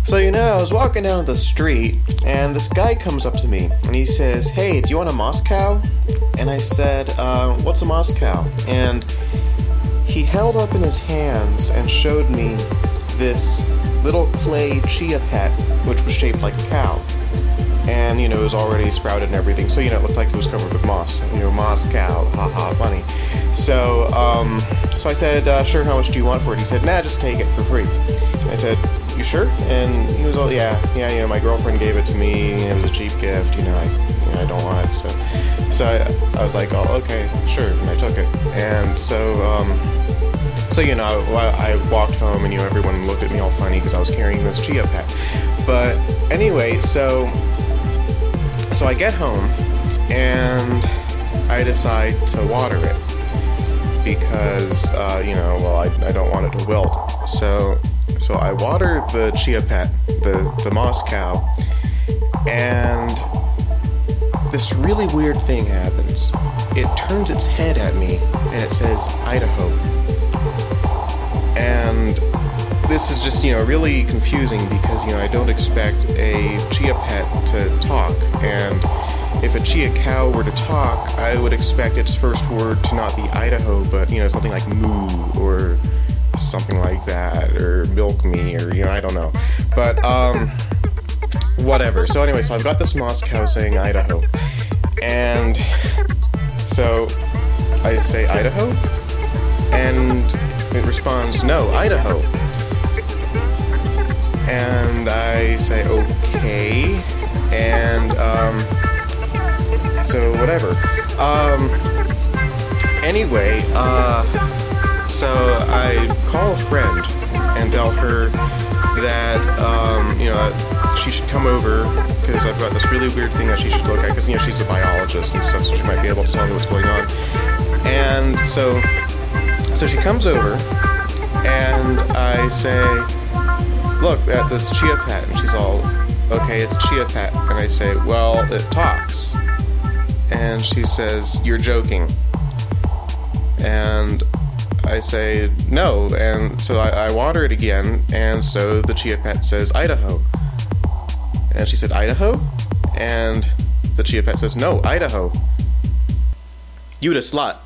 So, I was walking down the street, and this guy comes up to me, and he says, "Hey, do you want a Moscow?" And I said, "What's a Moscow?" And he held up in his hands and showed me this little clay chia pet, which was shaped like a cow. And, it was already sprouted and everything, so, it looked like it was covered with moss. Moscow, haha, funny. So, I said, "Sure, how much do you want for it?" He said, "Nah, just take it for free." I said, "You sure?" And he was all, yeah, my girlfriend gave it to me, it was a cheap gift, I don't want it, so I was like, "Oh, okay, sure," and I took it. And so, I walked home, and, everyone looked at me all funny because I was carrying this chia pet. But anyway, so I get home, and I decide to water it because, I don't want it to wilt. So I water the chia pet, the Moscow, and this really weird thing happens. It turns its head at me, and it says, "Idaho." And this is just, really confusing because, I don't expect a chia pet to talk, and if a chia cow were to talk, I would expect its first word to not be Idaho, but, something like moo, or something like that, or milk me, or, I don't know. But, whatever. So anyway, I've got this Moscow saying Idaho, and so I say Idaho, and it responds, "No, Idaho." And I say, "Okay," and, so whatever. Anyway, so I call a friend and tell her that, she should come over because I've got this really weird thing that she should look at because, she's a biologist and stuff, so she might be able to tell me what's going on. And so she comes over, and I say, "Look at this chia pet," and she's all, "Okay, it's a chia pet," and I say, "Well, it talks," and she says, "You're joking," and I say, "No," and so I water it again, and so the chia pet says, "Idaho," and she said, "Idaho?" and the chia pet says, "No, Idaho." "You the slut."